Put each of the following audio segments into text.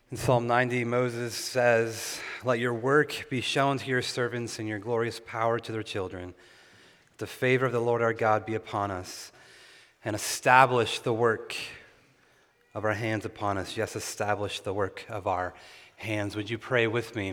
In Psalm 90, Moses says, "Let your work be shown to your servants and your glorious power to their children. The favor of the Lord our God be upon us, and establish the work of our hands upon us." Yes, establish the work of our hands. Would you pray with me?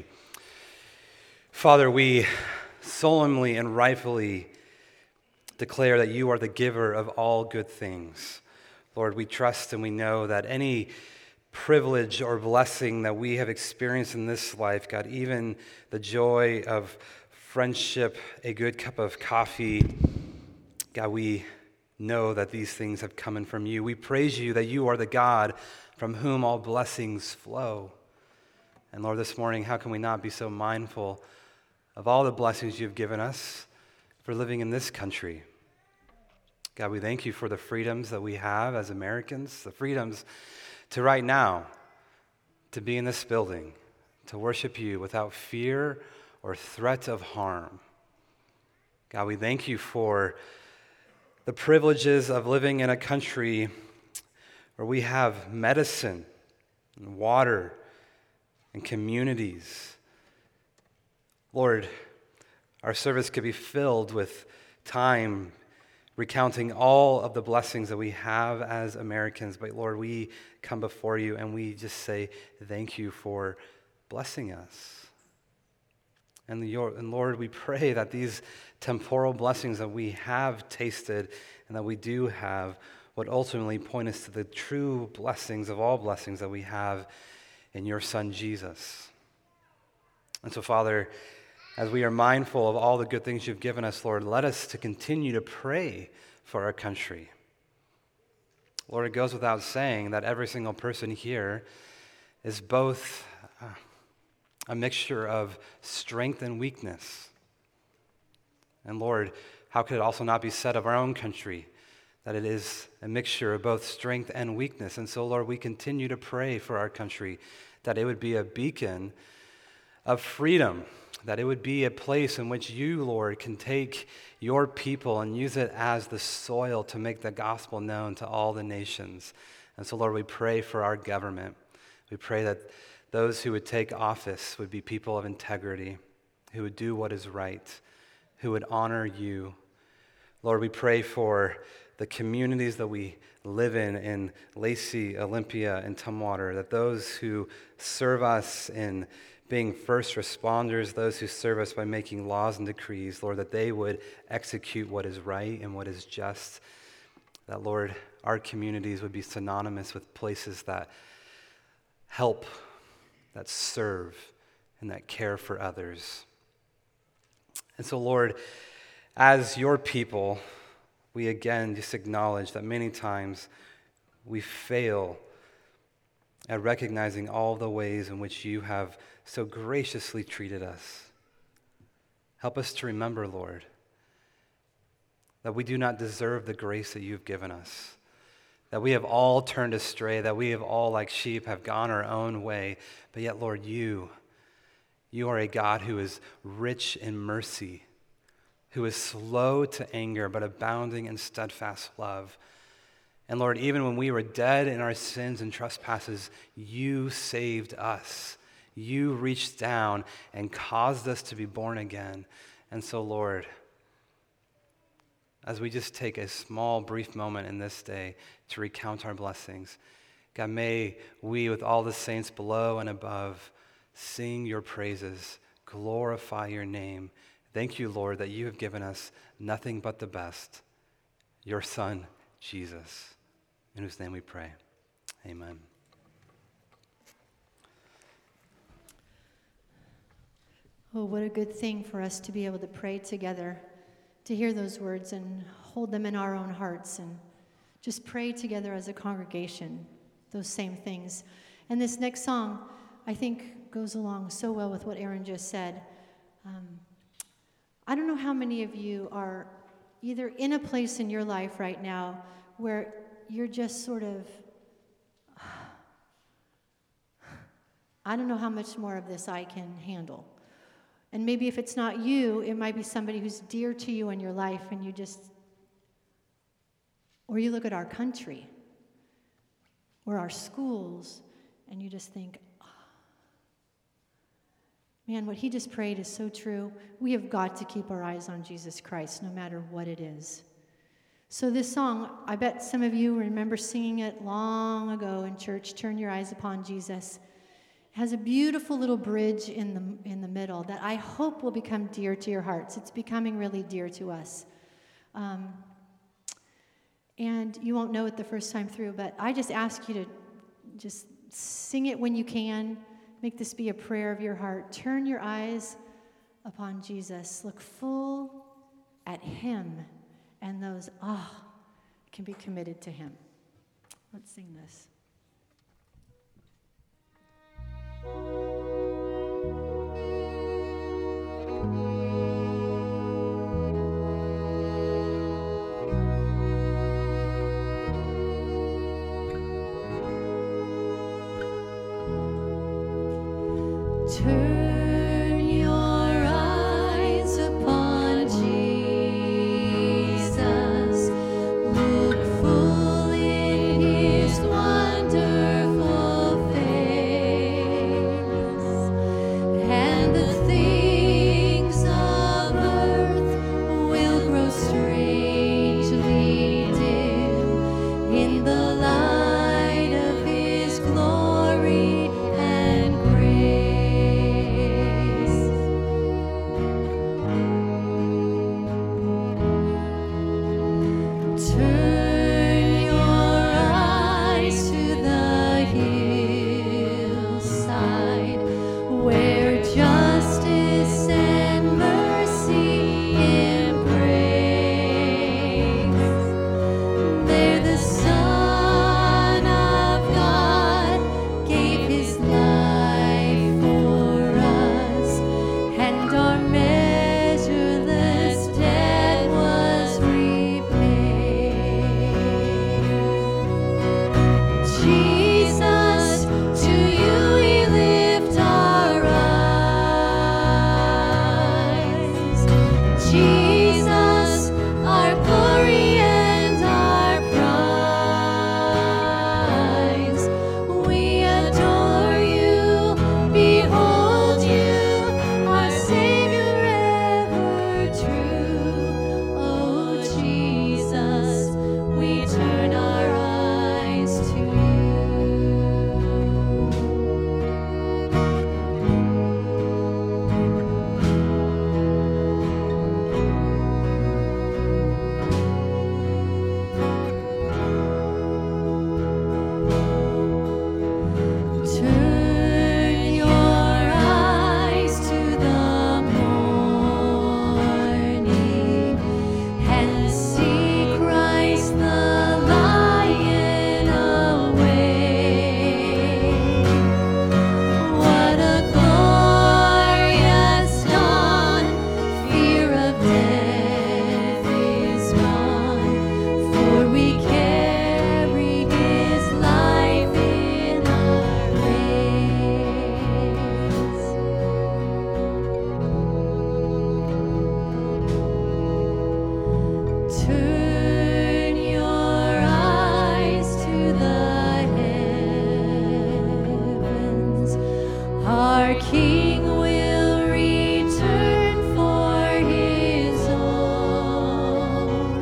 Father, we solemnly and rightfully declare that you are the giver of all good things. Lord, we trust and we know that any privilege or blessing that we have experienced in this life, God, even the joy of friendship, a good cup of coffee, God, we know that these things have come in from you. We praise you that you are the God from whom all blessings flow. And Lord, this morning, how can we not be so mindful of all the blessings you've given us for living in this country? God, we thank you for the freedoms that we have as Americans, the freedoms to right now, to be in this building, to worship you without fear or threat of harm. God, we thank you for the privileges of living in a country where we have medicine and water and communities. Lord, our service could be filled with time recounting all of the blessings that we have as Americans. But Lord, we come before you and we just say thank you for blessing us. And Lord, we pray that these temporal blessings that we have tasted and that we do have would ultimately point us to the true blessings of all blessings that we have in your Son, Jesus. And so, Father, as we are mindful of all the good things you've given us, Lord, let us to continue to pray for our country. Lord, it goes without saying that every single person here is both a mixture of strength and weakness. And Lord, how could it also not be said of our own country that it is a mixture of both strength and weakness? And so, Lord, we continue to pray for our country, that it would be a beacon of freedom, that it would be a place in which you, Lord, can take your people and use it as the soil to make the gospel known to all the nations. And so, Lord, we pray for our government. We pray that those who would take office would be people of integrity, who would do what is right, who would honor you. Lord, we pray for the communities that we live in Lacey, Olympia, and Tumwater, that those who serve us in being first responders, those who serve us by making laws and decrees, Lord, that they would execute what is right and what is just. That, Lord, our communities would be synonymous with places that help, that serve, and that care for others. And so, Lord, as your people, we again just acknowledge that many times we fail at recognizing all the ways in which you have so graciously treated us. Help us to remember, Lord, that we do not deserve the grace that you've given us, that we have all turned astray, that we have all, like sheep, have gone our own way. But yet, Lord, you are a God who is rich in mercy, who is slow to anger, but abounding in steadfast love. And Lord, even when we were dead in our sins and trespasses, you saved us. You reached down and caused us to be born again. And so, Lord, as we just take a small, brief moment in this day to recount our blessings, God, may we, with all the saints below and above, sing your praises, glorify your name. Thank you, Lord, that you have given us nothing but the best, your Son, Jesus, in whose name we pray. Amen. Oh, what a good thing for us to be able to pray together, to hear those words and hold them in our own hearts and just pray together as a congregation, those same things. And this next song, I think, goes along so well with what Aaron just said. I don't know how many of you are either in a place in your life right now where you're just sort of, I don't know how much more of this I can handle. And maybe if it's not you, it might be somebody who's dear to you in your life, and you just, or you look at our country or our schools, and you just think, oh, Man, what he just prayed is so true. We have got to keep our eyes on Jesus Christ, no matter what it is. So this song, I bet some of you remember singing it long ago in church, Turn Your Eyes Upon Jesus. It has a beautiful little bridge in the middle that I hope will become dear to your hearts. It's becoming really dear to us. And you won't know it the first time through, but I just ask you to just sing it when you can. Make this be a prayer of your heart. Turn your eyes upon Jesus. Look full at him, and those can be committed to him. Let's sing this. Turn your eyes upon Jesus. Look full in his wonderful face, and the things of earth will grow strangely dim in the light of his glory and grace. Turn your eyes to the hillside, where justice and mercy embrace. There the Son of God gave his life for us, and our measureless debt was repaid. Jesus, to you we lift our eyes. Jesus, our glory and our prize. We adore you, behold you, our Savior ever true. Oh Jesus, we turn our eyes to you. Turn your eyes to the morning and see Christ the Lion awake. What a glorious dawn! Fear of death is gone, for we carry his life in our veins. Turn your eyes to the heavens. Our King will return for his own.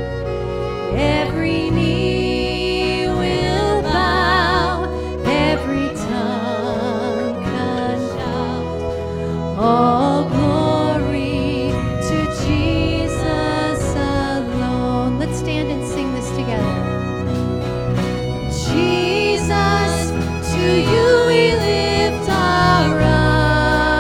Every knee will bow, every tongue shout. All glory to Jesus alone. Let's stand and sing this together. Jesus, to you we lift our eyes.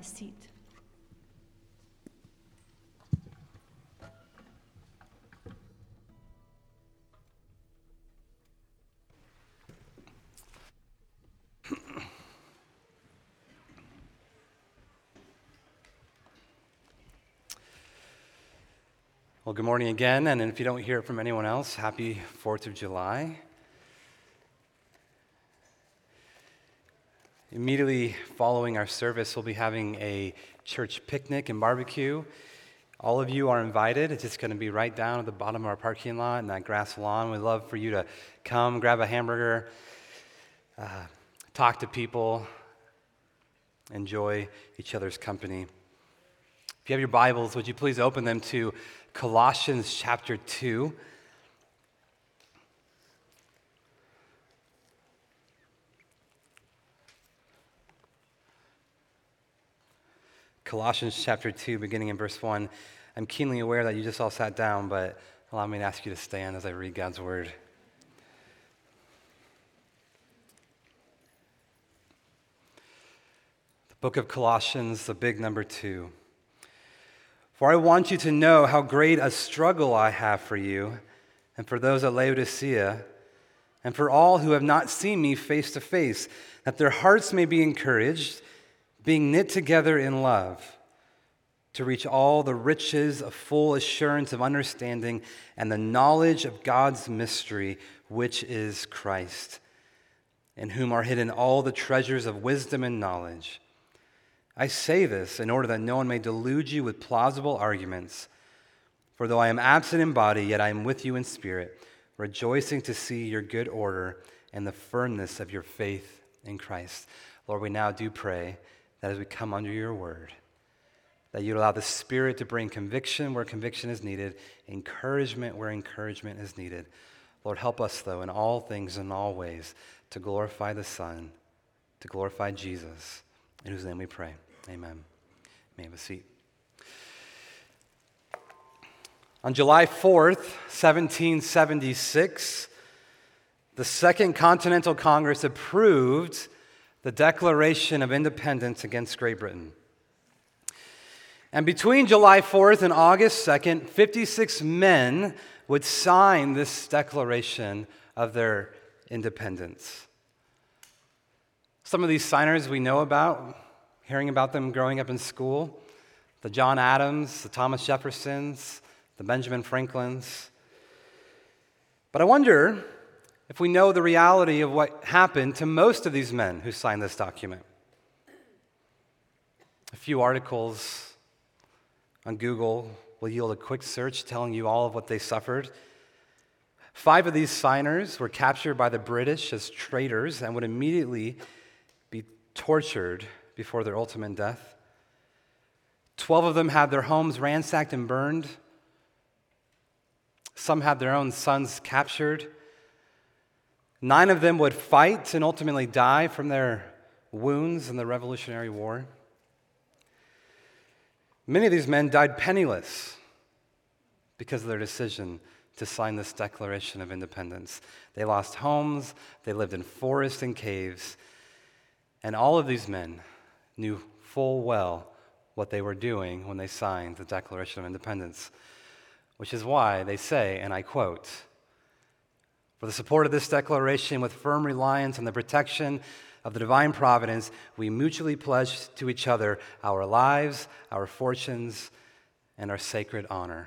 a seat. Well, good morning again, and if you don't hear it from anyone else, happy 4th of July. Immediately following our service, we'll be having a church picnic and barbecue. All of you are invited. It's just going to be right down at the bottom of our parking lot in that grass lawn. We'd love for you to come, grab a hamburger, talk to people, enjoy each other's company. If you have your Bibles, would you please open them to Colossians chapter 2. Colossians chapter 2, beginning in verse 1. I'm keenly aware that you just all sat down, but allow me to ask you to stand as I read God's word. The book of Colossians, the big number 2. For I want you to know how great a struggle I have for you and for those at Laodicea and for all who have not seen me face to face, that their hearts may be encouraged, being knit together in love, to reach all the riches of full assurance of understanding and the knowledge of God's mystery, which is Christ, in whom are hidden all the treasures of wisdom and knowledge. I say this in order that no one may delude you with plausible arguments. For though I am absent in body, yet I am with you in spirit, rejoicing to see your good order and the firmness of your faith in Christ. Lord, we now do pray that as we come under your word, that you'd allow the Spirit to bring conviction where conviction is needed, encouragement where encouragement is needed. Lord, help us, though, in all things and all ways, to glorify the Son, to glorify Jesus, in whose name we pray. Amen. You may have a seat. On July 4th, 1776, the Second Continental Congress approved the Declaration of Independence against Great Britain. And between July 4th and August 2nd, 56 men would sign this declaration of their independence. Some of these signers we know about, hearing about them growing up in school, the John Adams, the Thomas Jeffersons, the Benjamin Franklins. But I wonder if we know the reality of what happened to most of these men who signed this document. A few articles on Google will yield a quick search telling you all of what they suffered. 5 of these signers were captured by the British as traitors and would immediately be tortured before their ultimate death. 12 of them had their homes ransacked and burned. Some had their own sons captured. 9 of them would fight and ultimately die from their wounds in the Revolutionary War. Many of these men died penniless because of their decision to sign this Declaration of Independence. They lost homes, they lived in forests and caves, and all of these men knew full well what they were doing when they signed the Declaration of Independence, which is why they say, and I quote, "For the support of this declaration, with firm reliance on the protection of the divine providence, we mutually pledge to each other our lives, our fortunes, and our sacred honor."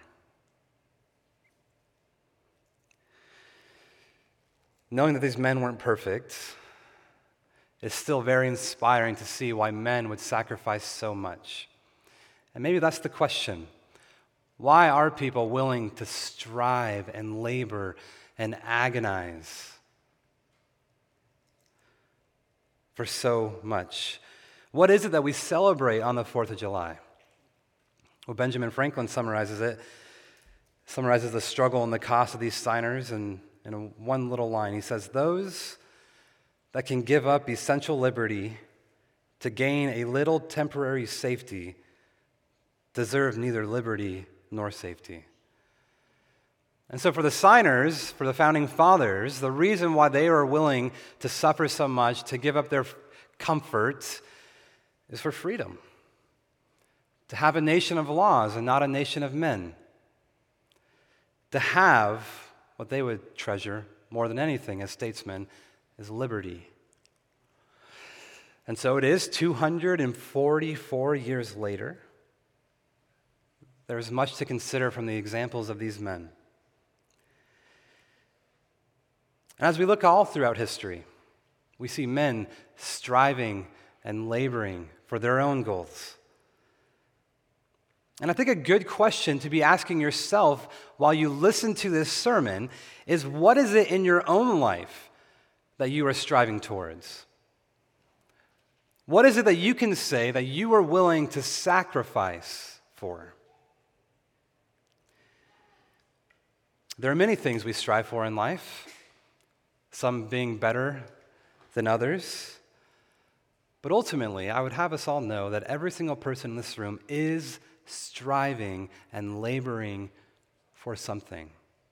Knowing that these men weren't perfect, it's still very inspiring to see why men would sacrifice so much. And maybe that's the question. Why are people willing to strive and labor and agonize for so much? What is it that we celebrate on the 4th of July? Well, Benjamin Franklin summarizes the struggle and the cost of these signers in one little line. He says, "Those that can give up essential liberty to gain a little temporary safety deserve neither liberty nor safety." And so for the signers, for the founding fathers, the reason why they were willing to suffer so much, to give up their comfort, is for freedom. To have a nation of laws and not a nation of men. To have what they would treasure more than anything as statesmen is liberty. And so it is 244 years later. There is much to consider from the examples of these men. And as we look all throughout history, we see men striving and laboring for their own goals. And I think a good question to be asking yourself while you listen to this sermon is, what is it in your own life that you are striving towards? What is it that you can say that you are willing to sacrifice for? There are many things we strive for in life, some being better than others. But ultimately, I would have us all know that every single person in this room is striving and laboring for something.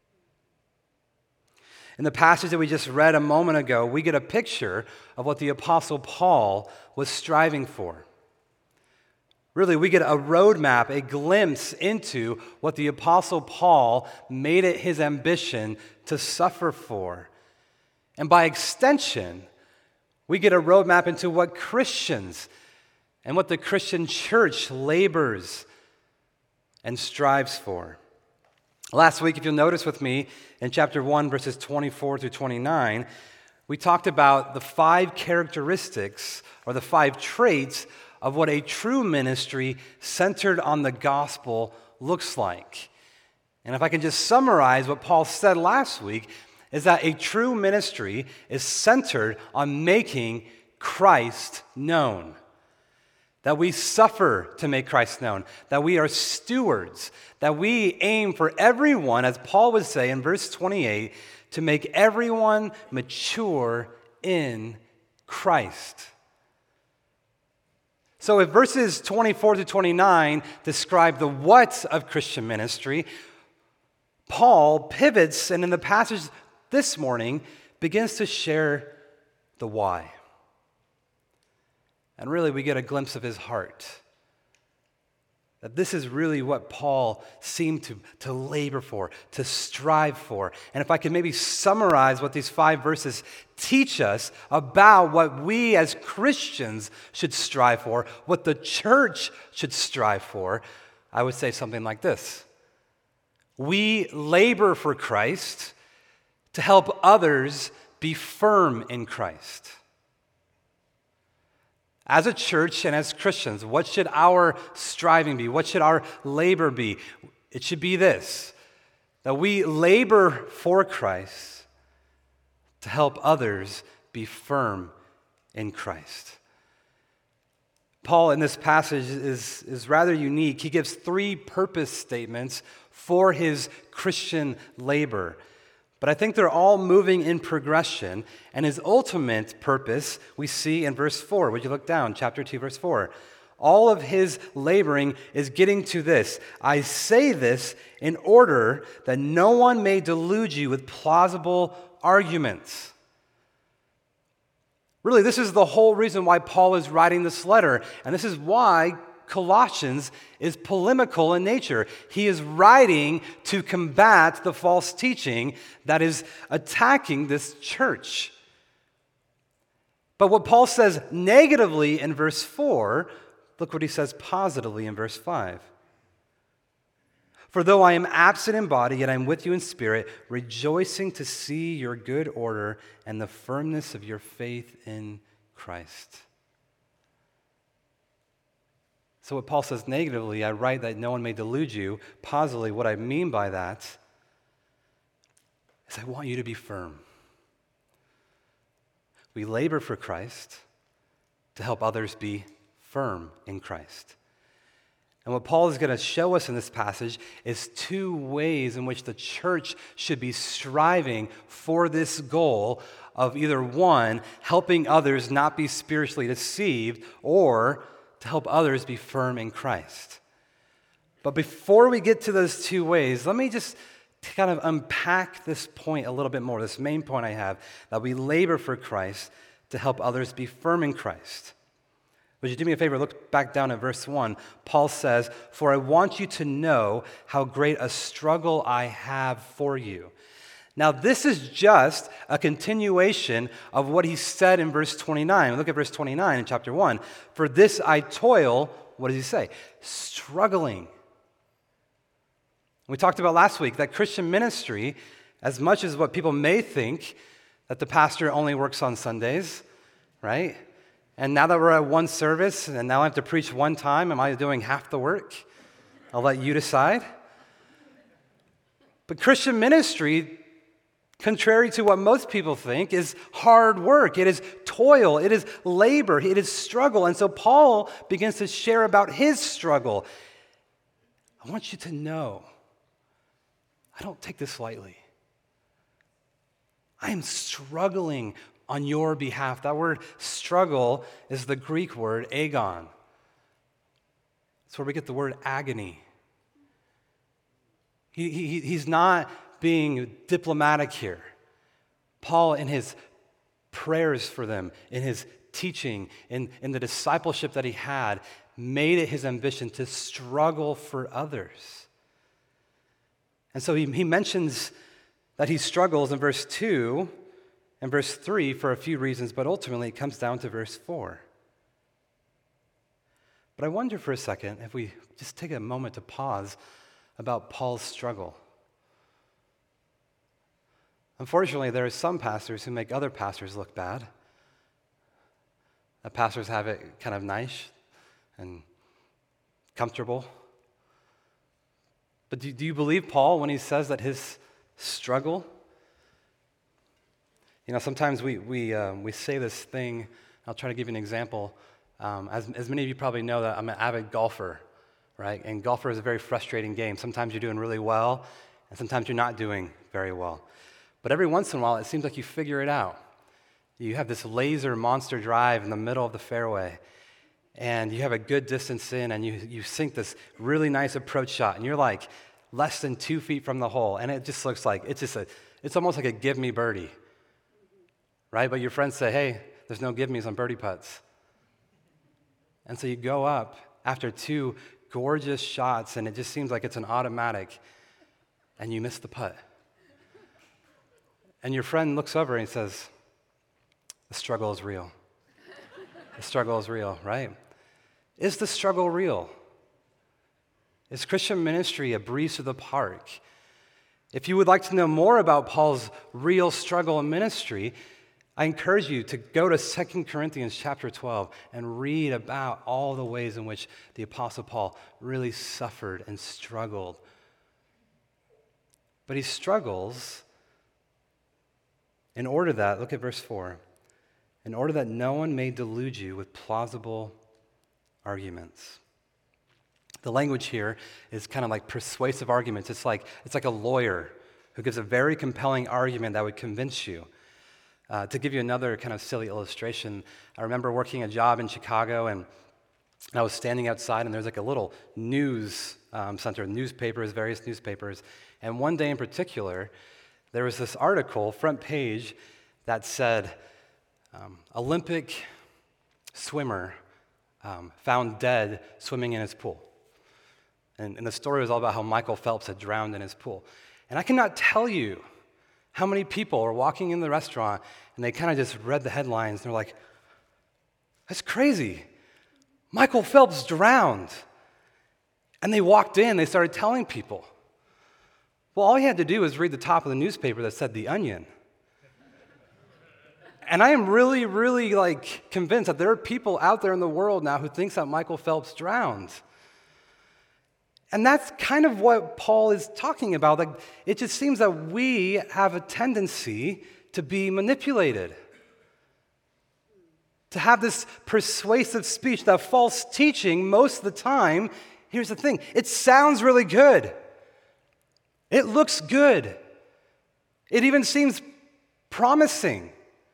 In the passage that we just read a moment ago, we get a picture of what the Apostle Paul was striving for. Really, we get a roadmap, a glimpse into what the Apostle Paul made it his ambition to suffer for. And by extension, we get a roadmap into what Christians and what the Christian church labors and strives for. Last week, if you'll notice with me, in chapter 1, verses 24 through 29, we talked about the 5 characteristics or the 5 traits of what a true ministry centered on the gospel looks like. And if I can just summarize what Paul said last week, is that a true ministry is centered on making Christ known. That we suffer to make Christ known. That we are stewards. That we aim for everyone, as Paul would say in verse 28, to make everyone mature in Christ. So if verses 24 to 29 describe the what of Christian ministry, Paul pivots and in the passage this morning begins to share the why. And really we get a glimpse of his heart. That this is really what Paul seemed to labor for, to strive for. And if I could maybe summarize what these 5 verses teach us about what we as Christians should strive for, what the church should strive for, I would say something like this. We labor for Christ to help others be firm in Christ. As a church and as Christians, what should our striving be? What should our labor be? It should be this, that we labor for Christ to help others be firm in Christ. Paul in this passage is rather unique. He gives 3 purpose statements for his Christian labor. But I think they're all moving in progression, and his ultimate purpose we see in verse 4. Would you look down, chapter 2, verse 4? All of his laboring is getting to this. I say this in order that no one may delude you with plausible arguments. Really, this is the whole reason why Paul is writing this letter, and this is why Colossians is polemical in nature. He is writing to combat the false teaching that is attacking this church. But what Paul says negatively in verse 4, look what he says positively in verse 5. For though I am absent in body, yet I am with you in spirit, rejoicing to see your good order and the firmness of your faith in Christ. So what Paul says negatively, I write that no one may delude you. Positively, what I mean by that is I want you to be firm. We labor for Christ to help others be firm in Christ. And what Paul is going to show us in this passage is 2 ways in which the church should be striving for this goal of either 1, helping others not be spiritually deceived, or to help others be firm in Christ. But before we get to those 2 ways, let me just kind of unpack this point a little bit more, this main point I have, that we labor for Christ to help others be firm in Christ. Would you do me a favor? Look back down at verse 1. Paul says, "For I want you to know how great a struggle I have for you." Now, this is just a continuation of what he said in verse 29. Look at verse 29 in chapter 1. "For this I toil," what does he say? "Struggling." We talked about last week that Christian ministry, as much as what people may think, that the pastor only works on Sundays, right? And now that we're at one service, and now I have to preach one time, am I doing half the work? I'll let you decide. But Christian ministry, contrary to what most people think, is hard work. It is toil. It is labor. It is struggle. And so Paul begins to share about his struggle. I want you to know, I don't take this lightly. I am struggling on your behalf. That word struggle is the Greek word agon. It's where we get the word agony. He's not being diplomatic here. Paul, in his prayers for them, in his teaching, in the discipleship that he had, made it his ambition to struggle for others. And so he mentions that he struggles in verse 2 and verse 3 for a few reasons, but ultimately it comes down to verse 4. But I wonder for a second if we just take a moment to pause about Paul's struggle. Unfortunately, there are some pastors who make other pastors look bad. That pastors have it kind of nice and comfortable. But do you believe Paul when he says that his struggle? You know, sometimes we say this thing. I'll try to give you an example. As many of you probably know, that I'm an avid golfer, right? And golfer is a very frustrating game. Sometimes you're doing really well, and sometimes you're not doing very well. But every once in a while, it seems like you figure it out. You have this laser monster drive in the middle of the fairway, and you have a good distance in, and you sink this really nice approach shot, and you're like less than 2 feet from the hole, and it just looks like it's almost like a give me birdie, right? But your friends say, hey, there's no give me's on birdie putts. And so you go up after 2 gorgeous shots, and it just seems like it's an automatic, and you miss the putt. And your friend looks over and says, the struggle is real. The struggle is real, right? Is the struggle real? Is Christian ministry a breeze through the park? If you would like to know more about Paul's real struggle in ministry, I encourage you to go to 2 Corinthians chapter 12 and read about all the ways in which the Apostle Paul really suffered and struggled. But he struggles in order that, look at verse 4, in order that no one may delude you with plausible arguments. The language here is kind of like persuasive arguments. It's like a lawyer who gives a very compelling argument that would convince you. To give you another kind of silly illustration, I remember working a job in Chicago, and I was standing outside, and there's like a little news center, various newspapers, and one day in particular, there was this article, front page, that said, Olympic swimmer found dead swimming in his pool. And the story was all about how Michael Phelps had drowned in his pool. And I cannot tell you how many people are walking in the restaurant and they kind of just read the headlines and they're like, that's crazy. Michael Phelps drowned. And they walked in, they started telling people. Well, all you had to do was read the top of the newspaper that said The Onion. And I am really, really convinced that there are people out there in the world now who thinks that Michael Phelps drowned. And that's kind of what Paul is talking about. Like, it just seems that we have a tendency to be manipulated, to have this persuasive speech, that false teaching most of the time. Here's the thing, it sounds really good. It looks good. It even seems promising.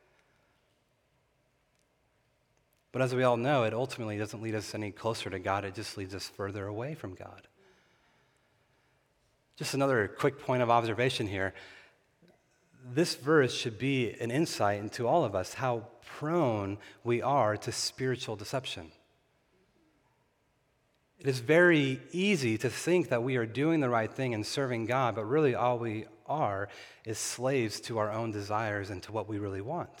But as we all know, it ultimately doesn't lead us any closer to God. It just leads us further away from God. Just another quick point of observation here. This verse should be an insight into all of us how prone we are to spiritual deception. It is very easy to think that we are doing the right thing and serving God, but really all we are is slaves to our own desires and to what we really want.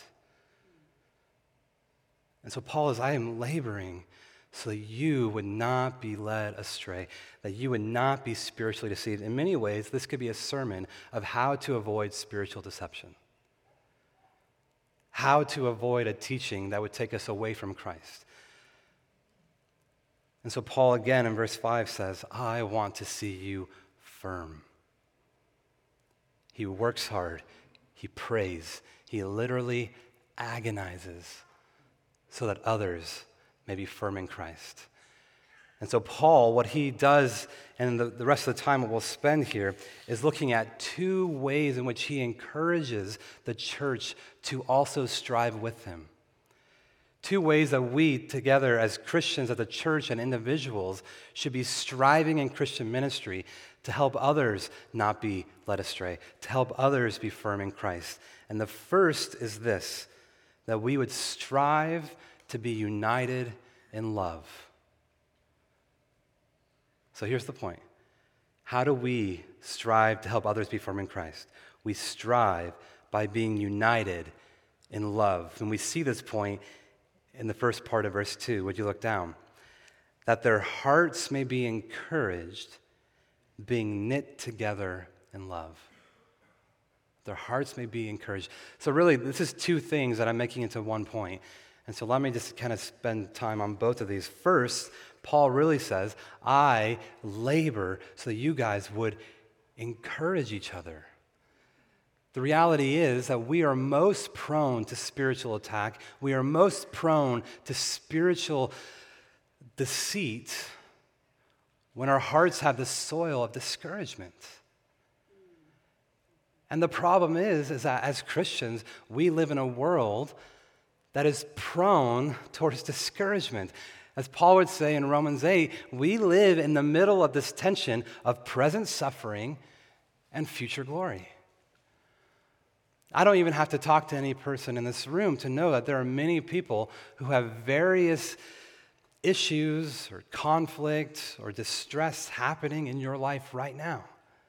And so Paul is, I am laboring so that you would not be led astray, that you would not be spiritually deceived. In many ways, this could be a sermon of how to avoid spiritual deception, how to avoid a teaching that would take us away from Christ. And so Paul again in verse 5 says, I want to see you firm. He works hard. He prays. He literally agonizes so that others may be firm in Christ. And so Paul, what he does, and the rest of the time that we'll spend here, is looking at two ways in which he encourages the church to also strive with him. Two ways that we together as Christians, as a church and individuals, should be striving in Christian ministry to help others not be led astray, to help others be firm in Christ. And the first is this, that we would strive to be united in love. So here's the point. How do we strive to help others be firm in Christ? We strive by being united in love. And we see this point in the first part of verse 2. Would you look down? That their hearts may be encouraged, being knit together in love. Their hearts may be encouraged. So really, this is two things that I'm making into one point. And so let me just kind of spend time on both of these. First, Paul really says, I labor so that you guys would encourage each other. The reality is that we are most prone to spiritual attack. We are most prone to spiritual deceit when our hearts have the soil of discouragement. And the problem is that as Christians, we live in a world that is prone towards discouragement. As Paul would say in Romans 8, we live in the middle of this tension of present suffering and future glory. I don't even have to talk to any person in this room to know that there are many people who have various issues or conflict or distress happening in your life right now.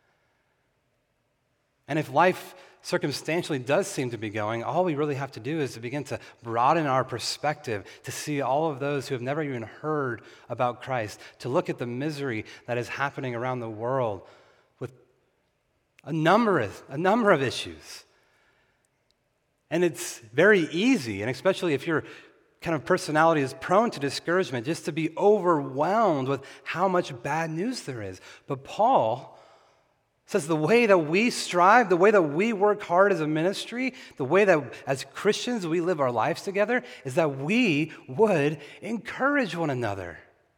And if life circumstantially does seem to be going, all we really have to do is to begin to broaden our perspective, to see all of those who have never even heard about Christ, to look at the misery that is happening around the world with a number of issues. And it's very easy, and especially if your kind of personality is prone to discouragement, just to be overwhelmed with how much bad news there is. But Paul says the way that we strive, the way that we work hard as a ministry, the way that as Christians we live our lives together is that we would encourage one another.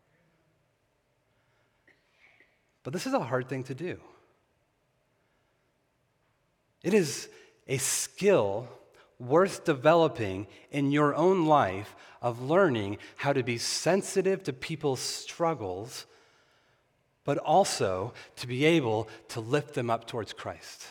But this is a hard thing to do. It is a skill worth developing in your own life of learning how to be sensitive to people's struggles, but also to be able to lift them up towards Christ.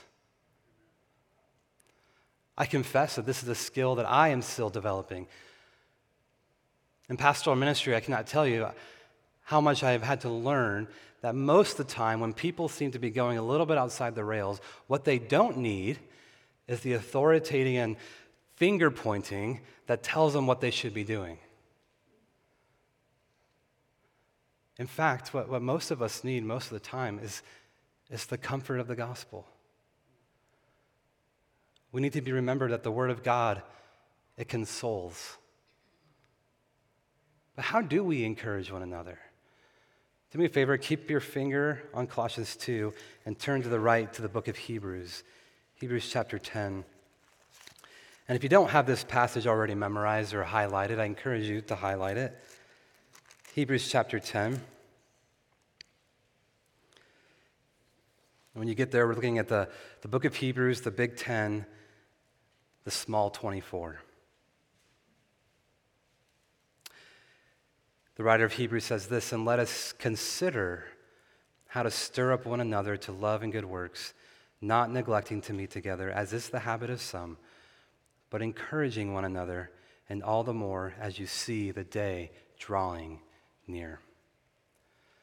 I confess that this is a skill that I am still developing. In pastoral ministry, I cannot tell you how much I have had to learn that most of the time when people seem to be going a little bit outside the rails, what they don't need is the authoritarian finger pointing that tells them what they should be doing. In fact, what most of us need most of the time is the comfort of the gospel. We need to be remembered that the Word of God, it consoles. But how do we encourage one another? Do me a favor, keep your finger on Colossians 2 and turn to the right to the book of Hebrews, Hebrews chapter 10. And if you don't have this passage already memorized or highlighted, I encourage you to highlight it. Hebrews chapter 10. And when you get there, we're looking at the book of Hebrews, the big 10, the small 24. The writer of Hebrews says this, and let us consider how to stir up one another to love and good works, not neglecting to meet together, as is the habit of some, but encouraging one another, and all the more as you see the day drawing near.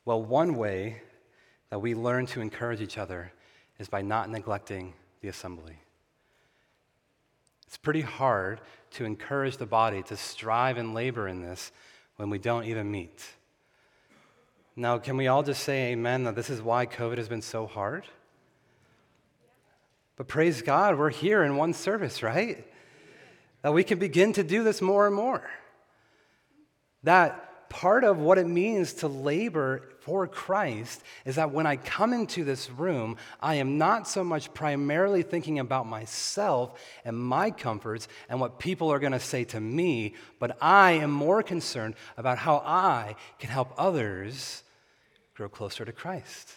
Well, one way that we learn to encourage each other is by not neglecting the assembly. It's pretty hard to encourage the body to strive and labor in this when we don't even meet. Now, can we all just say amen that this is why COVID has been so hard? But praise God, we're here in one service, right? That we can begin to do this more and more. That part of what it means to labor for Christ is that when I come into this room, I am not so much primarily thinking about myself and my comforts and what people are going to say to me, but I am more concerned about how I can help others grow closer to Christ.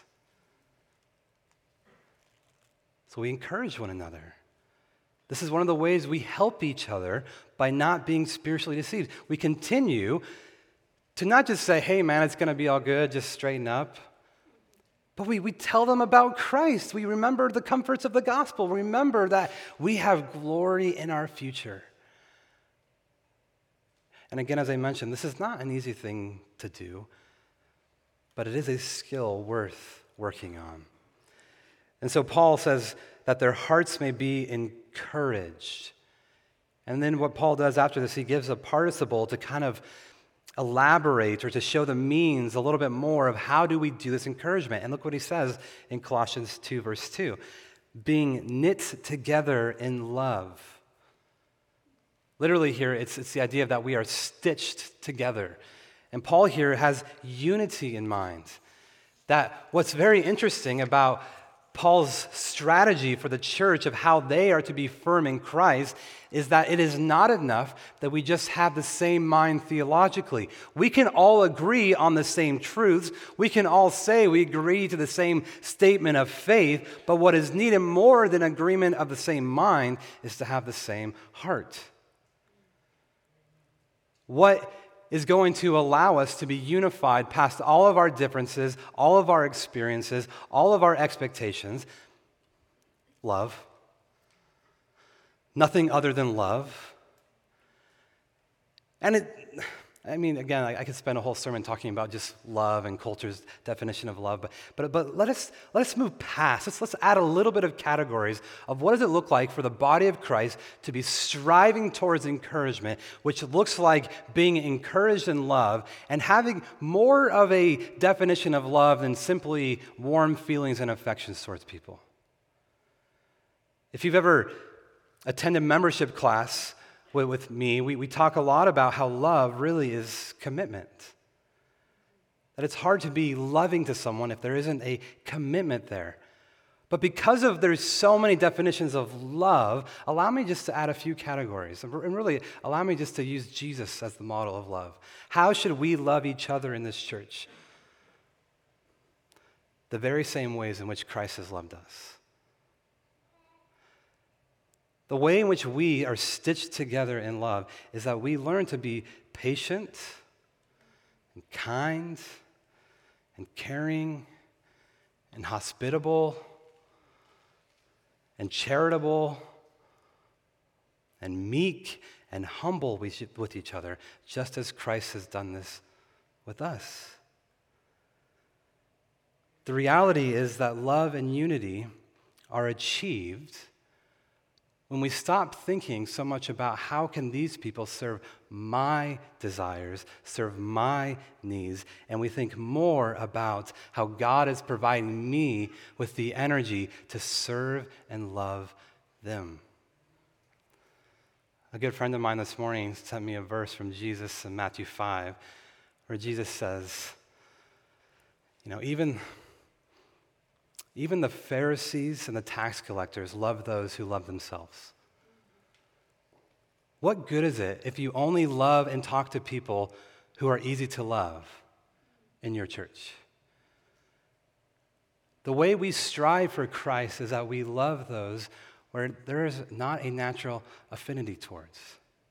So we encourage one another. This is one of the ways we help each other by not being spiritually deceived. We continue to not just say, hey man, it's going to be all good, just straighten up. But we tell them about Christ. We remember the comforts of the gospel. Remember that we have glory in our future. And again, as I mentioned, this is not an easy thing to do, but it is a skill worth working on. And so Paul says that their hearts may be encouraged. And then what Paul does after this, he gives a participle to kind of elaborate or to show the means a little bit more of how do we do this encouragement. And look what he says in Colossians 2, verse 2. Being knit together in love. Literally here, it's the idea that we are stitched together. And Paul here has unity in mind. That what's very interesting about Paul's strategy for the church of how they are to be firm in Christ is that it is not enough that we just have the same mind theologically. We can all agree on the same truths. We can all say we agree to the same statement of faith, but what is needed more than agreement of the same mind is to have the same heart. What is going to allow us to be unified past all of our differences, all of our experiences, all of our expectations? Love. Nothing other than love. And again, I could spend a whole sermon talking about just love and culture's definition of love, but let us move past. Let's add a little bit of categories of what does it look like for the body of Christ to be striving towards encouragement, which looks like being encouraged in love and having more of a definition of love than simply warm feelings and affections towards people. If you've ever attended membership class with me, we talk a lot about how love really is commitment. That it's hard to be loving to someone if there isn't a commitment there. But because there's so many definitions of love, allow me just to add a few categories. And really, allow me just to use Jesus as the model of love. How should we love each other in this church? The very same ways in which Christ has loved us. The way in which we are stitched together in love is that we learn to be patient and kind and caring and hospitable and charitable and meek and humble with each other, just as Christ has done this with us. The reality is that love and unity are achieved when we stop thinking so much about how can these people serve my desires, serve my needs, and we think more about how God is providing me with the energy to serve and love them. A good friend of mine this morning sent me a verse from Jesus in Matthew 5, where Jesus says, even the Pharisees and the tax collectors love those who love themselves. What good is it if you only love and talk to people who are easy to love in your church? The way we strive for Christ is that we love those where there is not a natural affinity towards.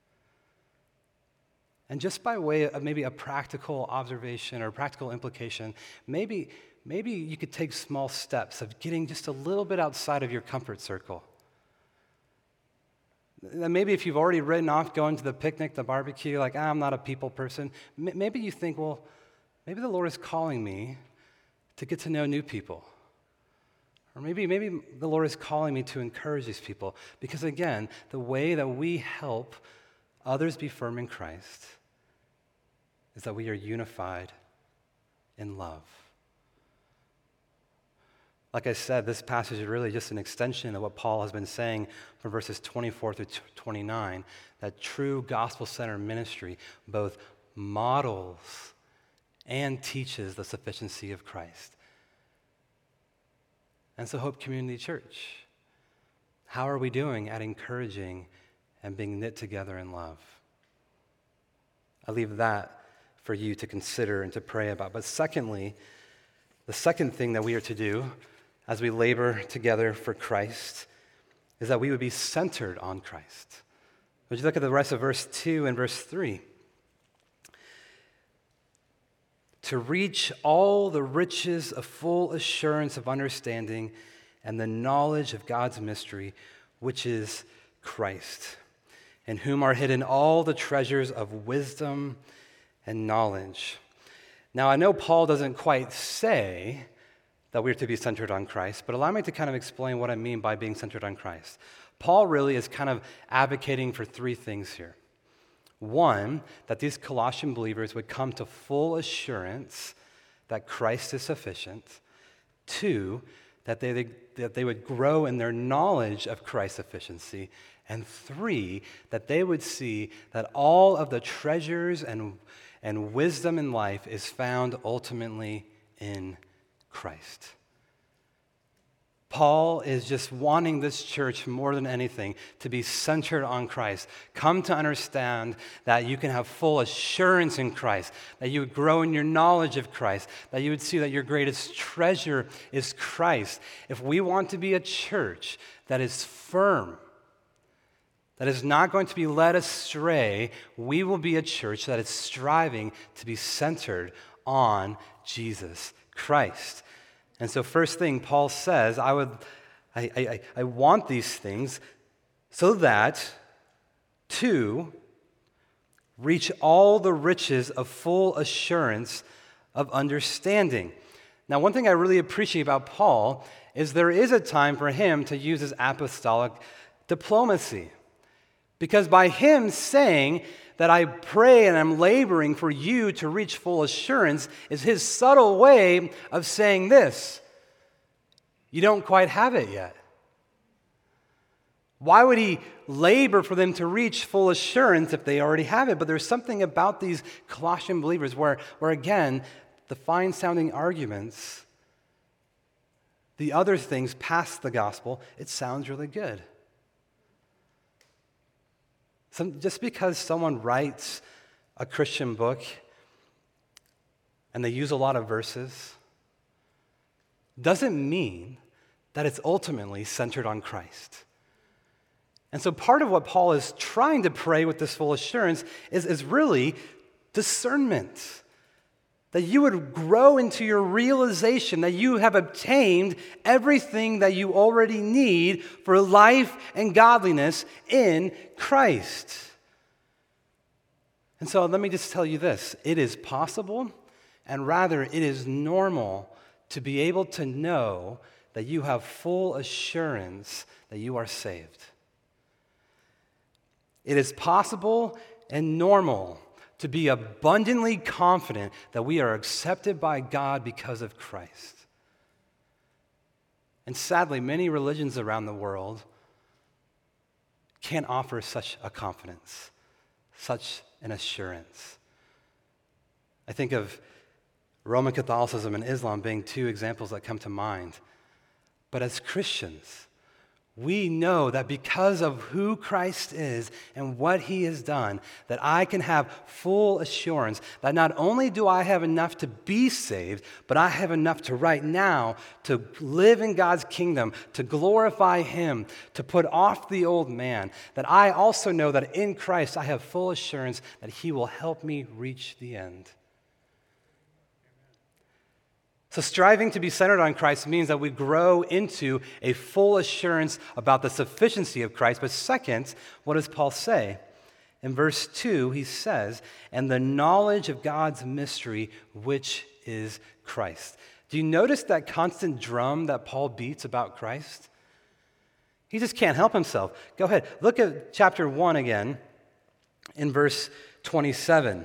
And just by way of maybe a practical observation or practical implication, maybe you could take small steps of getting just a little bit outside of your comfort circle. Maybe if you've already written off going to the picnic, the barbecue, like, I'm not a people person, maybe you think, well, maybe the Lord is calling me to get to know new people. Or maybe the Lord is calling me to encourage these people. Because again, the way that we help others be firm in Christ is that we are unified in love. Like I said, this passage is really just an extension of what Paul has been saying from verses 24 through 29, that true gospel-centered ministry both models and teaches the sufficiency of Christ. And so Hope Community Church, how are we doing at encouraging and being knit together in love? I leave that for you to consider and to pray about. But secondly, the second thing that we are to do as we labor together for Christ is that we would be centered on Christ. Would you look at the rest of verse 2 and verse 3? To reach all the riches of full assurance of understanding and the knowledge of God's mystery, which is Christ, in whom are hidden all the treasures of wisdom and knowledge. Now, I know Paul doesn't quite say that we're to be centered on Christ, but allow me to kind of explain what I mean by being centered on Christ. Paul really is kind of advocating for three things here. One, that these Colossian believers would come to full assurance that Christ is sufficient. Two, that they would grow in their knowledge of Christ's sufficiency. And three, that they would see that all of the treasures and wisdom in life is found ultimately in Christ. Paul is just wanting this church more than anything to be centered on Christ. Come to understand that you can have full assurance in Christ, that you would grow in your knowledge of Christ, that you would see that your greatest treasure is Christ. If we want to be a church that is firm, that is not going to be led astray, we will be a church that is striving to be centered on Jesus Christ. And so first thing Paul says, I want these things so that, to reach all the riches of full assurance of understanding. Now, one thing I really appreciate about Paul is there is a time for him to use his apostolic diplomacy. Because by him saying that I pray and I'm laboring for you to reach full assurance is his subtle way of saying this: you don't quite have it yet. Why would he labor for them to reach full assurance if they already have it? But there's something about these Colossian believers where again, the fine-sounding arguments, the other things past the gospel, it sounds really good. Just because someone writes a Christian book and they use a lot of verses doesn't mean that it's ultimately centered on Christ. And so part of what Paul is trying to pray with this full assurance is really discernment. That you would grow into your realization that you have obtained everything that you already need for life and godliness in Christ. And so let me just tell you this. It is possible, and rather it is normal, to be able to know that you have full assurance that you are saved. It is possible and normal to be abundantly confident that we are accepted by God because of Christ. And sadly, many religions around the world can't offer such a confidence, such an assurance. I think of Roman Catholicism and Islam being two examples that come to mind. But as Christians, we know that because of who Christ is and what he has done, that I can have full assurance that not only do I have enough to be saved, but I have enough to right now to live in God's kingdom, to glorify him, to put off the old man, that I also know that in Christ I have full assurance that he will help me reach the end. So striving to be centered on Christ means that we grow into a full assurance about the sufficiency of Christ. But second, what does Paul say? In verse 2, he says, and the knowledge of God's mystery, which is Christ. Do you notice that constant drum that Paul beats about Christ? He just can't help himself. Go ahead. Look at chapter 1 again in verse 27.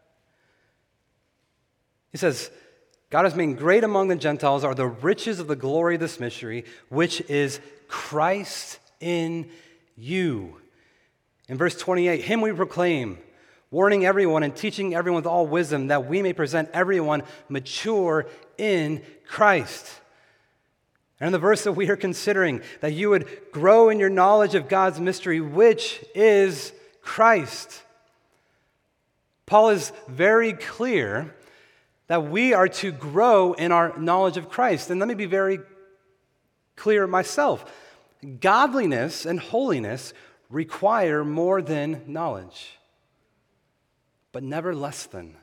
He says, God has made great among the Gentiles are the riches of the glory of this mystery, which is Christ in you. In verse 28, him we proclaim, warning everyone and teaching everyone with all wisdom, that we may present everyone mature in Christ. And in the verse that we are considering, that you would grow in your knowledge of God's mystery, which is Christ. Paul is very clear that we are to grow in our knowledge of Christ. And let me be very clear myself. Godliness and holiness require more than knowledge, but never less than.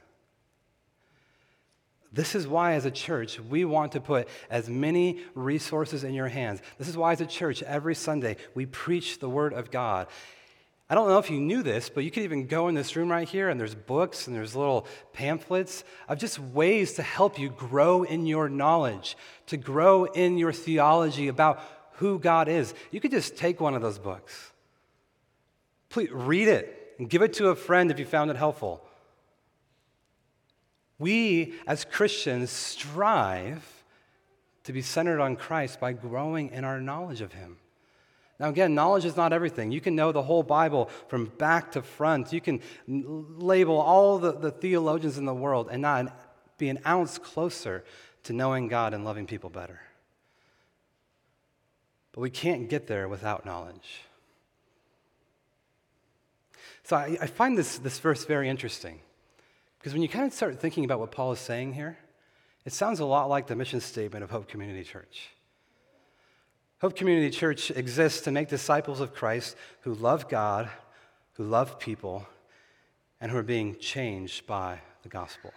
This is why, as a church, we want to put as many resources in your hands. This is why, as a church, every Sunday, we preach the Word of God. I don't know if you knew this, but you could even go in this room right here, and there's books and there's little pamphlets of just ways to help you grow in your knowledge, to grow in your theology about who God is. You could just take one of those books. Please read it and give it to a friend if you found it helpful. We, as Christians, strive to be centered on Christ by growing in our knowledge of Him. Now, again, knowledge is not everything. You can know the whole Bible from back to front. You can label all the theologians in the world and not be an ounce closer to knowing God and loving people better. But we can't get there without knowledge. So I find this verse very interesting. Because when you kind of start thinking about what Paul is saying here, it sounds a lot like the mission statement of Hope Community Church. Hope Community Church exists to make disciples of Christ who love God, who love people, and who are being changed by the gospel.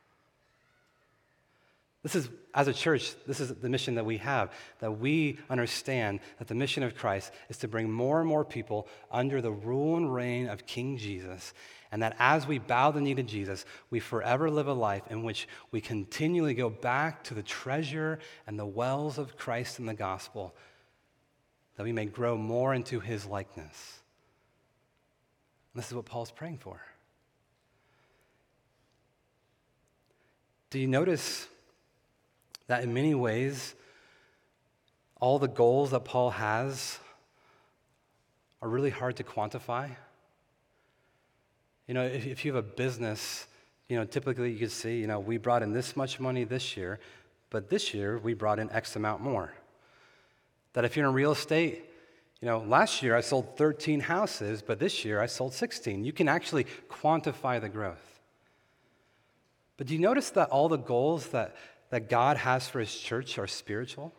This is, as a church, this is the mission that we have, that we understand that the mission of Christ is to bring more and more people under the rule and reign of King Jesus, and that as we bow the knee to Jesus, we forever live a life in which we continually go back to the treasure and the wells of Christ in the gospel, that we may grow more into His likeness. And this is what Paul's praying for. Do you notice that in many ways, all the goals that Paul has are really hard to quantify? You know, if you have a business, you know, typically you could see, you know, we brought in this much money this year, but this year we brought in X amount more. That if you're in real estate, you know, last year I sold 13 houses, but this year I sold 16. You can actually quantify the growth. But do you notice that all the goals that God has for His church are spiritual?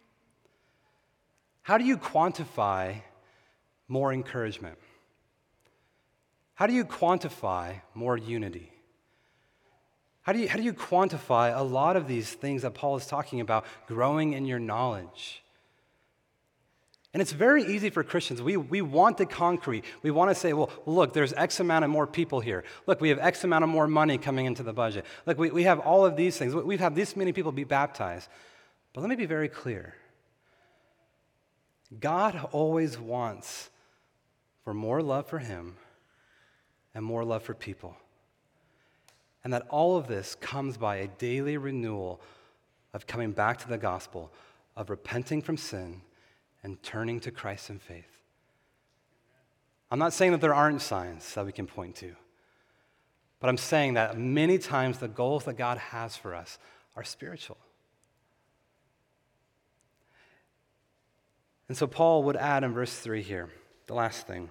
How do you quantify more encouragement? How do you quantify more unity? How do you quantify a lot of these things that Paul is talking about, growing in your knowledge? And it's very easy for Christians. We want the concrete. We want to say, well, look, there's X amount of more people here. Look, we have X amount of more money coming into the budget. Look, we have all of these things. We've had this many people be baptized. But let me be very clear. God always wants for more love for Him and more love for people. And that all of this comes by a daily renewal of coming back to the gospel, of repenting from sin and turning to Christ in faith. I'm not saying that there aren't signs that we can point to, but I'm saying that many times the goals that God has for us are spiritual. And so Paul would add in verse 3 here, the last thing,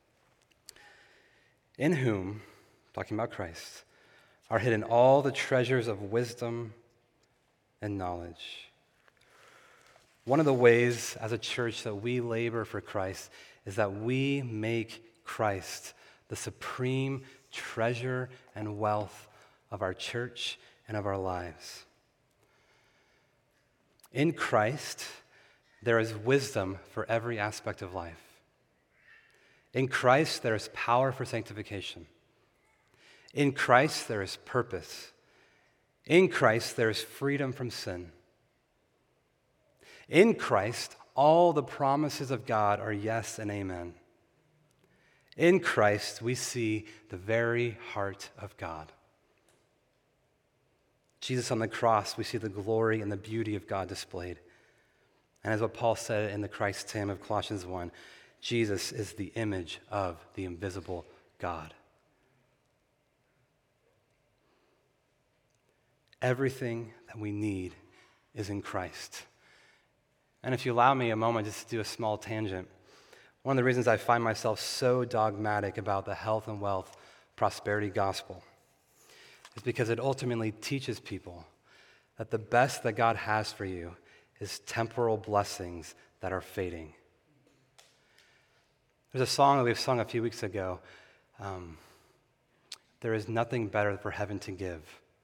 in whom, talking about Christ, are hidden all the treasures of wisdom and knowledge. One of the ways as a church that we labor for Christ is that we make Christ the supreme treasure and wealth of our church and of our lives. In Christ, there is wisdom for every aspect of life. In Christ, there is power for sanctification. In Christ, there is purpose. In Christ, there is freedom from sin. In Christ, all the promises of God are yes and amen. In Christ, we see the very heart of God. Jesus on the cross, we see the glory and the beauty of God displayed. And as what Paul said in the Christ hymn of Colossians 1, Jesus is the image of the invisible God. Everything that we need is in Christ. And if you allow me a moment just to do a small tangent, one of the reasons I find myself so dogmatic about the health and wealth prosperity gospel is because it ultimately teaches people that the best that God has for you is temporal blessings that are fading. There's a song that we've sung a few weeks ago. There is nothing better for heaven to give.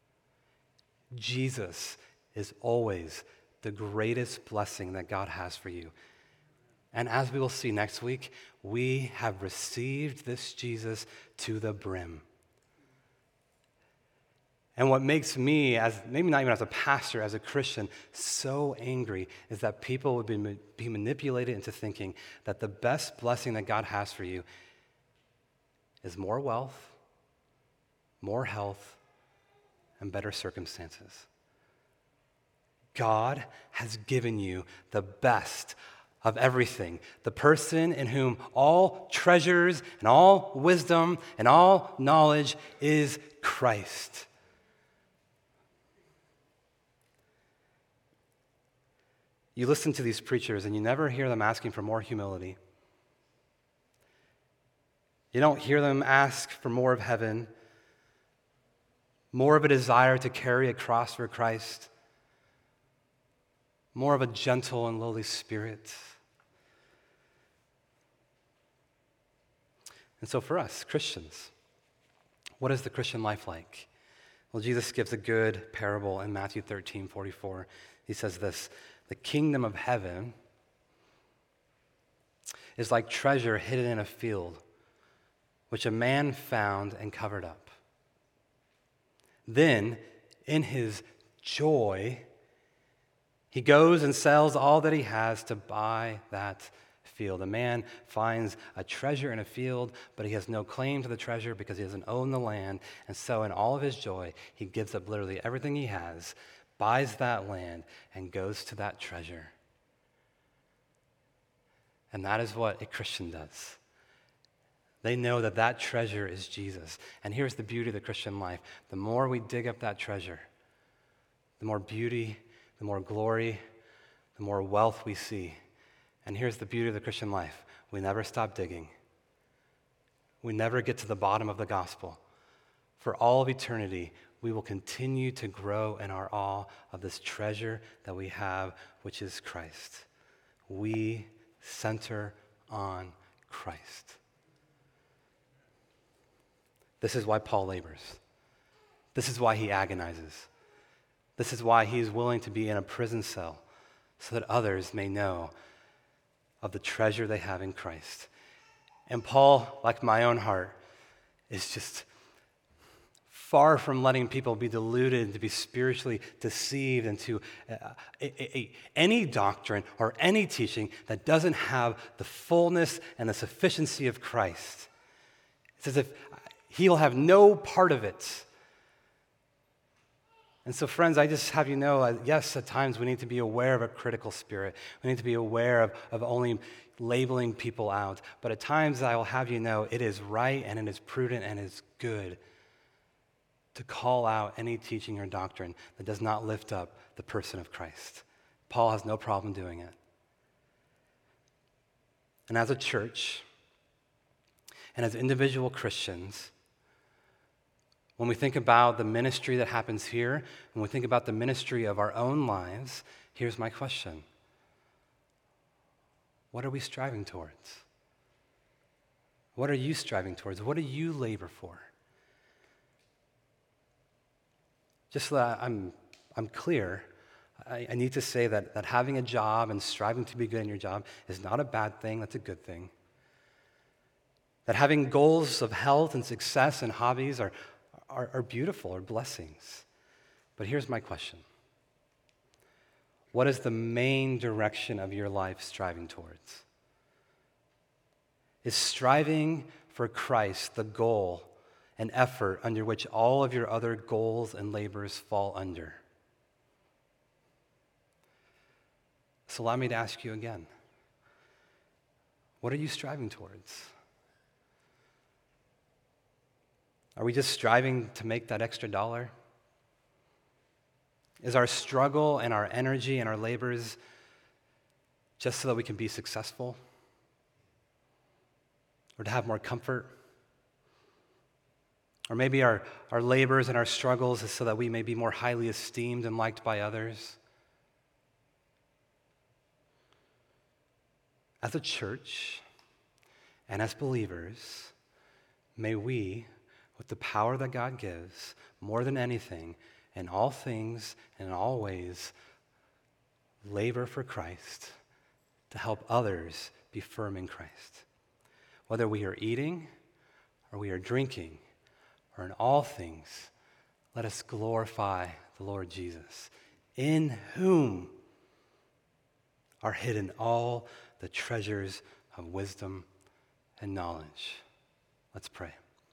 Jesus is always the greatest blessing that God has for you. And as we will see next week, we have received this Jesus to the brim. And what makes me, as maybe not even as a pastor, as a Christian, so angry is that people would be manipulated into thinking that the best blessing that God has for you is more wealth, more health, and better circumstances. God has given you the best of everything. The person in whom all treasures and all wisdom and all knowledge is Christ. You listen to these preachers and you never hear them asking for more humility. You don't hear them ask for more of heaven, more of a desire to carry a cross for Christ, more of a gentle and lowly spirit. And so for us, Christians, what is the Christian life like? Well, Jesus gives a good parable in Matthew 13:44. He says this, "The kingdom of heaven is like treasure hidden in a field, which a man found and covered up. Then, in his joy, he goes and sells all that he has to buy that field." A man finds a treasure in a field, but he has no claim to the treasure because he doesn't own the land. And so in all of his joy, he gives up literally everything he has, buys that land, and goes to that treasure. And that is what a Christian does. They know that that treasure is Jesus. And here's the beauty of the Christian life. The more we dig up that treasure, the more beauty, the more glory, the more wealth we see. And here's the beauty of the Christian life. We never stop digging. We never get to the bottom of the gospel. For all of eternity, we will continue to grow in our awe of this treasure that we have, which is Christ. We center on Christ. This is why Paul labors. This is why he agonizes. This is why he is willing to be in a prison cell so that others may know of the treasure they have in Christ. And Paul, like my own heart, is just far from letting people be deluded, to be spiritually deceived into any doctrine or any teaching that doesn't have the fullness and the sufficiency of Christ. It's as if he'll have no part of it. And so, friends, I just have you know, yes, at times we need to be aware of a critical spirit. We need to be aware of only labeling people out. But at times I will have you know it is right and it is prudent and it is good to call out any teaching or doctrine that does not lift up the person of Christ. Paul has no problem doing it. And as a church, and as individual Christians, when we think about the ministry that happens here, when we think about the ministry of our own lives, here's my question. What are we striving towards? What are you striving towards? What do you labor for? Just so that I'm clear, I need to say that having a job and striving to be good in your job is not a bad thing, that's a good thing. That having goals of health and success and hobbies are beautiful, are blessings. But here's my question. What is the main direction of your life striving towards? Is striving for Christ the goal and effort under which all of your other goals and labors fall under? So allow me to ask you again. What are you striving towards? Are we just striving to make that extra dollar? Is our struggle and our energy and our labors just so that we can be successful? Or to have more comfort? Or maybe our labors and our struggles is so that we may be more highly esteemed and liked by others? As a church and as believers, may we, with the power that God gives, more than anything, in all things and in all ways, labor for Christ to help others be firm in Christ. Whether we are eating or we are drinking or in all things, let us glorify the Lord Jesus, in whom are hidden all the treasures of wisdom and knowledge. Let's pray.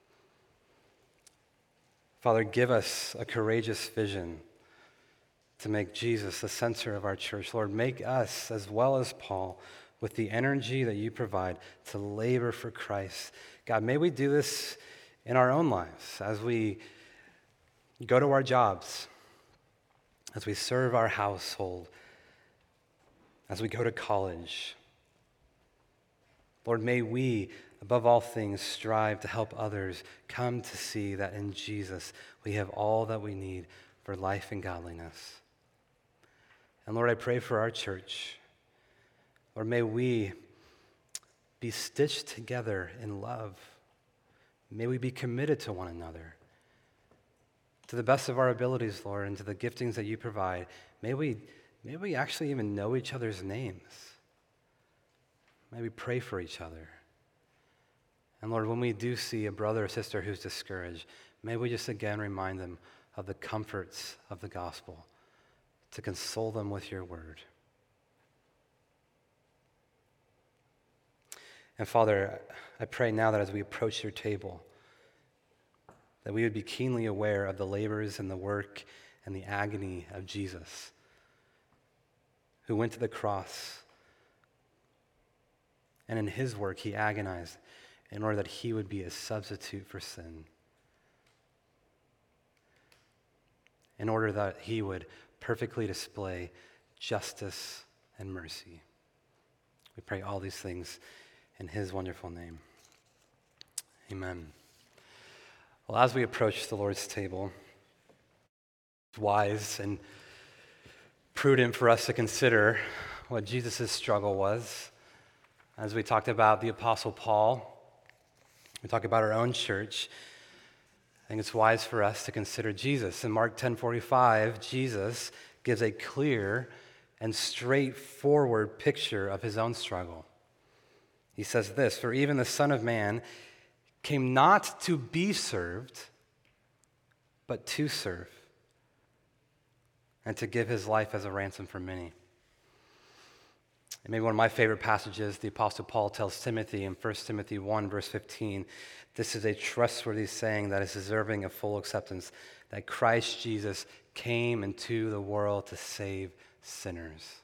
Father, give us a courageous vision to make Jesus the center of our church. Lord, make us, as well as Paul, with the energy that you provide to labor for Christ. God, may we do this in our own lives as we go to our jobs, as we serve our household, as we go to college. Lord, may we, above all things, strive to help others come to see that in Jesus we have all that we need for life and godliness. And Lord, I pray for our church. Lord, may we be stitched together in love. May we be committed to one another. To the best of our abilities, Lord, and to the giftings that you provide, may we actually even know each other's names. May we pray for each other. And Lord, when we do see a brother or sister who's discouraged, may we just again remind them of the comforts of the gospel, to console them with your word. And Father, I pray now that as we approach your table, that we would be keenly aware of the labors and the work and the agony of Jesus, who went to the cross. And in his work, he agonized in order that he would be a substitute for sin, in order that he would perfectly display justice and mercy. We pray all these things in his wonderful name. Amen. Well, as we approach the Lord's table, it's wise and prudent for us to consider what Jesus' struggle was. As we talked about the Apostle Paul, we talk about our own church, I think it's wise for us to consider Jesus. In Mark 10:45, Jesus gives a clear and straightforward picture of his own struggle. He says this, "For even the Son of Man came not to be served, but to serve, and to give his life as a ransom for many." And maybe one of my favorite passages, the Apostle Paul tells Timothy in 1 Timothy 1, verse 15, this is a trustworthy saying that is deserving of full acceptance, that Christ Jesus came into the world to save sinners.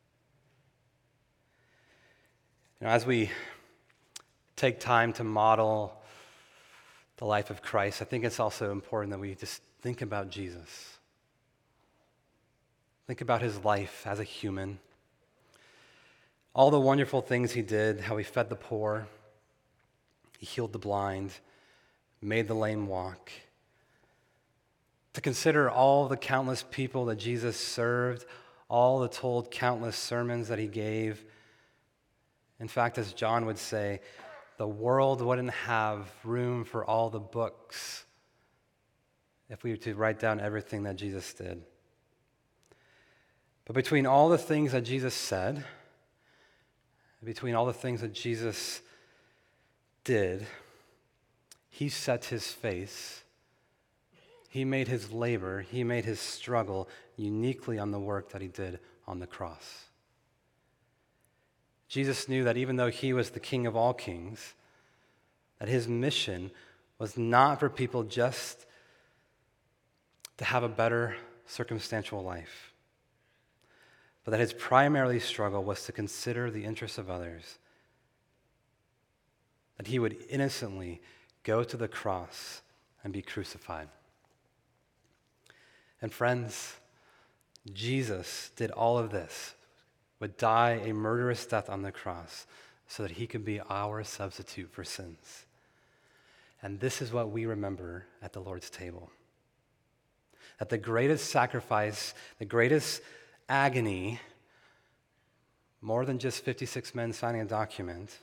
You know, as we take time to model the life of Christ, I think it's also important that we just think about Jesus. Think about his life as a human. All the wonderful things he did, how he fed the poor, he healed the blind, made the lame walk. To consider all the countless people that Jesus served, all the told countless sermons that he gave. In fact, as John would say, the world wouldn't have room for all the books if we were to write down everything that Jesus did. But between all the things that Jesus said, between all the things that Jesus did, he set his face, He made his labor, he made his struggle uniquely on the work that he did on the cross. Jesus knew that even though he was the King of all kings, that his mission was not for people just to have a better circumstantial life, but that his primary struggle was to consider the interests of others, that he would innocently go to the cross and be crucified. And friends, Jesus did all of this, would die a murderous death on the cross so that he could be our substitute for sins. And this is what we remember at the Lord's table. That the greatest sacrifice, the greatest agony, more than just 56 men signing a document,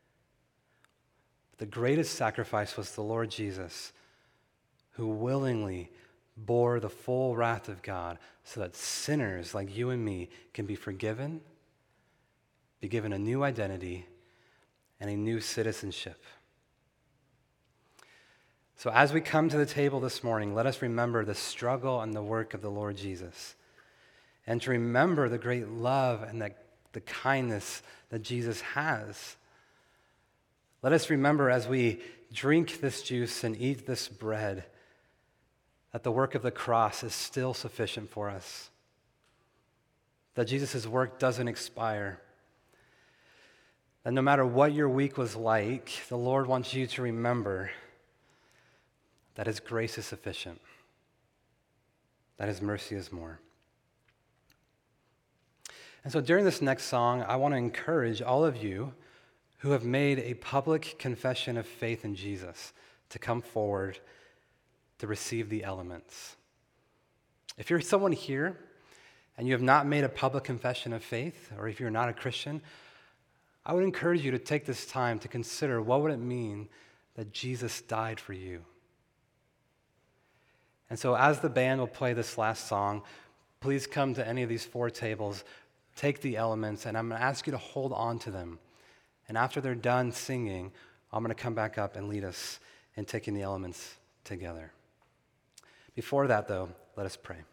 the greatest sacrifice was the Lord Jesus, who willingly bore the full wrath of God so that sinners like you and me can be forgiven, be given a new identity, and a new citizenship. So as we come to the table this morning, let us remember the struggle and the work of the Lord Jesus, and to remember the great love and the kindness that Jesus has. Let us remember as we drink this juice and eat this bread that the work of the cross is still sufficient for us, that Jesus' work doesn't expire, that no matter what your week was like, the Lord wants you to remember that his grace is sufficient, that his mercy is more. And so during this next song, I want to encourage all of you who have made a public confession of faith in Jesus to come forward to receive the elements. If you're someone here and you have not made a public confession of faith, or if you're not a Christian, I would encourage you to take this time to consider what would it mean that Jesus died for you. And so as the band will play this last song, please come to any of these 4 tables, take the elements, and I'm going to ask you to hold on to them. And after they're done singing, I'm going to come back up and lead us in taking the elements together. Before that, though, let us pray.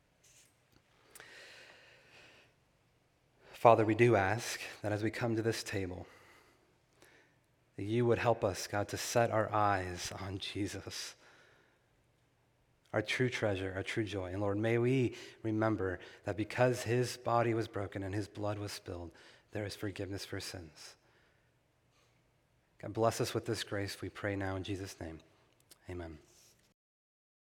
Father, we do ask that as we come to this table, that you would help us, God, to set our eyes on Jesus, our true treasure, our true joy. And Lord, may we remember that because his body was broken and his blood was spilled, there is forgiveness for sins. God, bless us with this grace, we pray now in Jesus' name. Amen.